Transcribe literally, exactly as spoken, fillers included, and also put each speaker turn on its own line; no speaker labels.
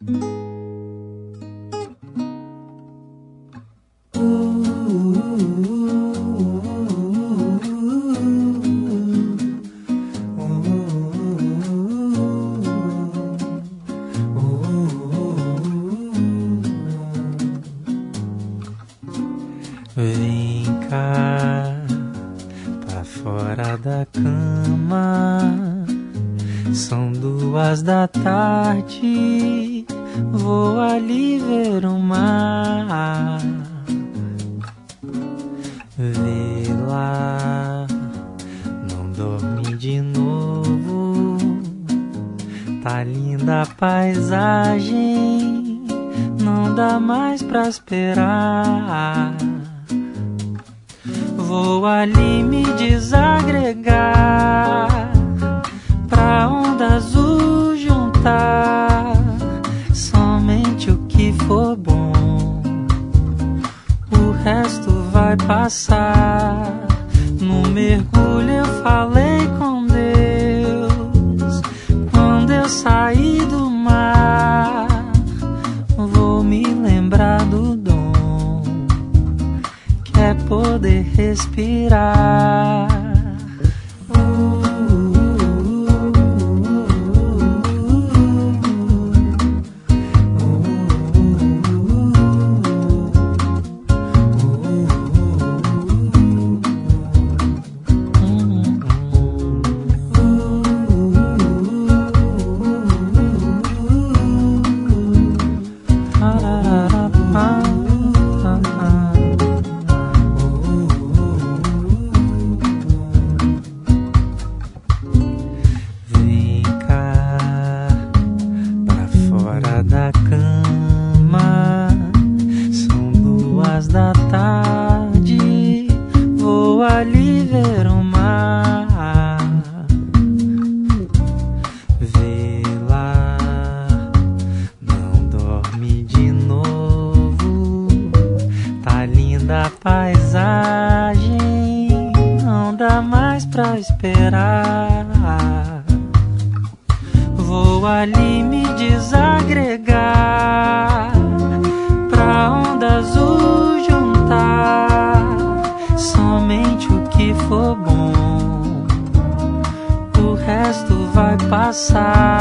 Vem cá, pra fora da cama. São duas da tarde, vou ali ver o mar. Vê lá, não dorme de novo. Tá linda a paisagem, não dá mais pra esperar. Vou ali me desagregar, pra onda azul juntar somente o que for bom. O resto vai passar. No mergulho eu falei com Deus, quando eu sair do mar. Vou me lembrar do dom que é poder respirar. Da cama, são duas da tarde, vou ali ver o mar. Vê lá, não dorme de novo. Tá linda a paisagem, não dá mais pra esperar. Vou ali me desagregar, pra onda azul juntar somente o que for bom. O resto vai passar.